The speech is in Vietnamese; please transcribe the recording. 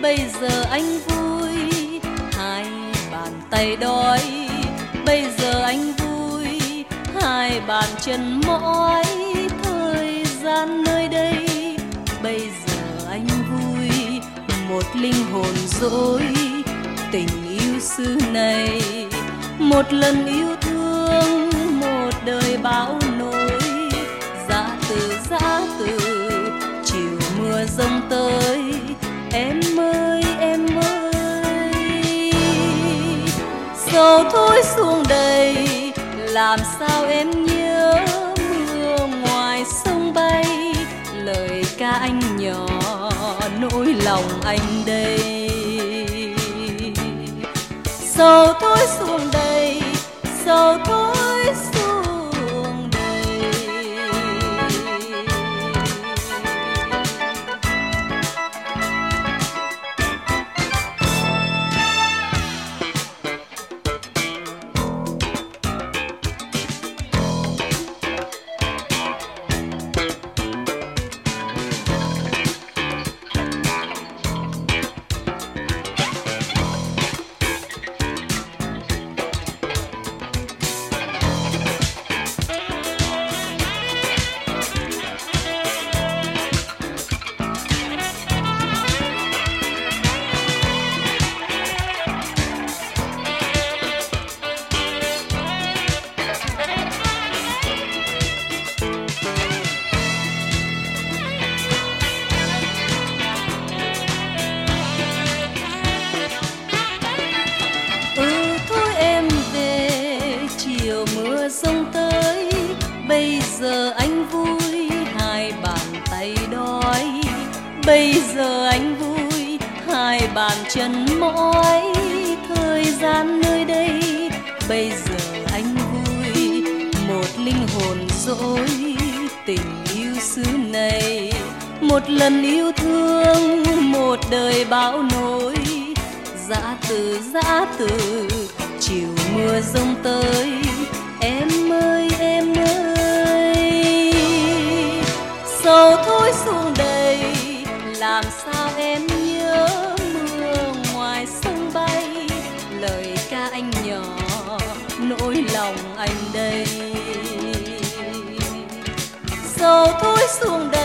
bây giờ anh vui, hai bàn tay đói. Bây giờ anh vui, hai bàn chân mỏi. Thời gian nơi đây, bây giờ anh vui, một linh hồn dối. Tình yêu xứ này, một lần yêu thương, một đời bão nổi. Giã từ, chiều mưa giông tới. Em ơi, em ơi, sầu thôi xuống đây, làm sao em nhớ mưa ngoài sông bay. Lời ca anh nhỏ, nỗi lòng anh đây. Sầu thôi xuống đây, sầu thôi xuống đây. Sông tới, bây giờ anh vui, hai bàn tay đói. Bây giờ anh vui, hai bàn chân mỏi. Thời gian nơi đây, bây giờ anh vui, một linh hồn dối. Tình yêu xứ này, một lần yêu thương, một đời bão nổi. Giã từ, chiều mưa giông tới. Em ơi, em ơi, sầu thôi xuống đây, làm sao em nhớ mưa ngoài sông bay. Lời ca anh nhỏ, nỗi lòng anh đây. Sầu thôi xuống đây.